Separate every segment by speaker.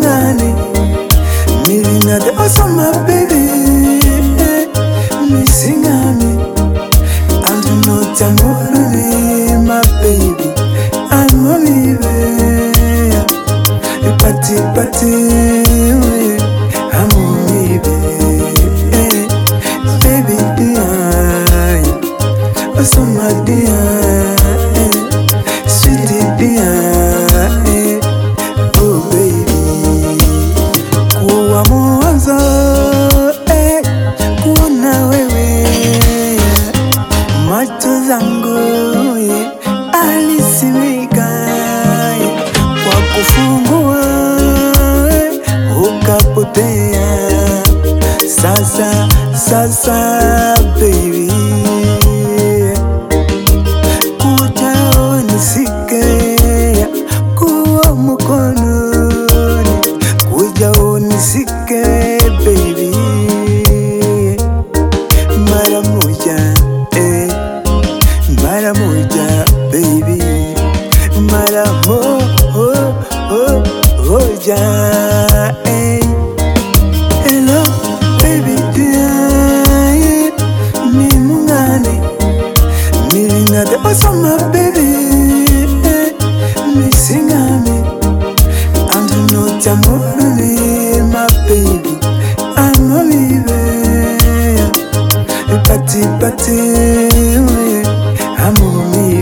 Speaker 1: mungani Milina de osama baby Missingami And you know tamuri my baby I'm on baby Party I'm on baby osama dia sweetie dia oh baby kuwa mwanzo kuona wewe macho zangu alisimika kwa kufungua ukapotea sasa baby kuja unisike kuwa mkononi kuja unisike baby mara moja baby mara moja hello baby dear mi mungani Milina de osama baby Missingami And you know tamuri my baby I'm on baby Party I'm on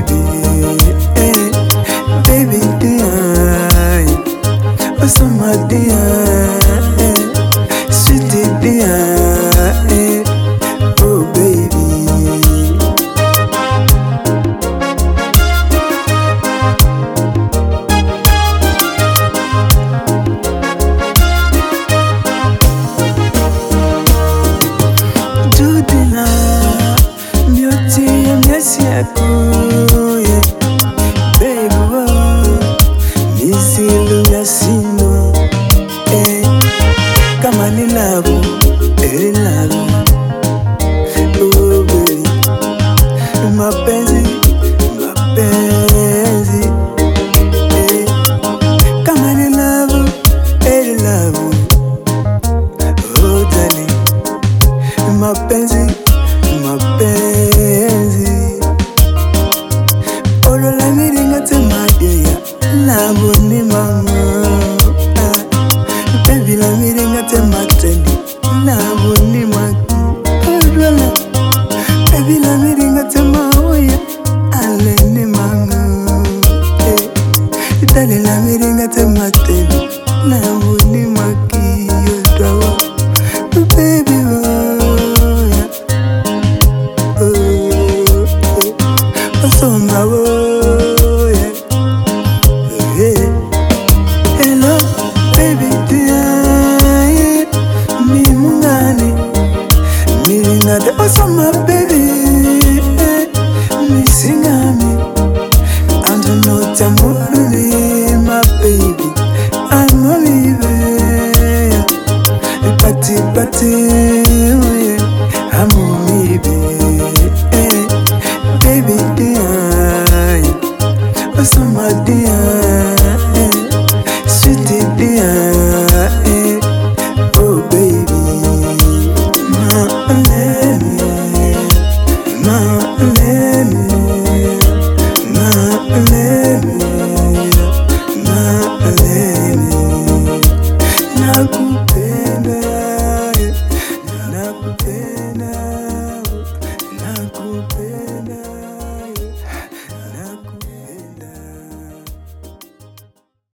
Speaker 1: baby dear osama dear sweetie dear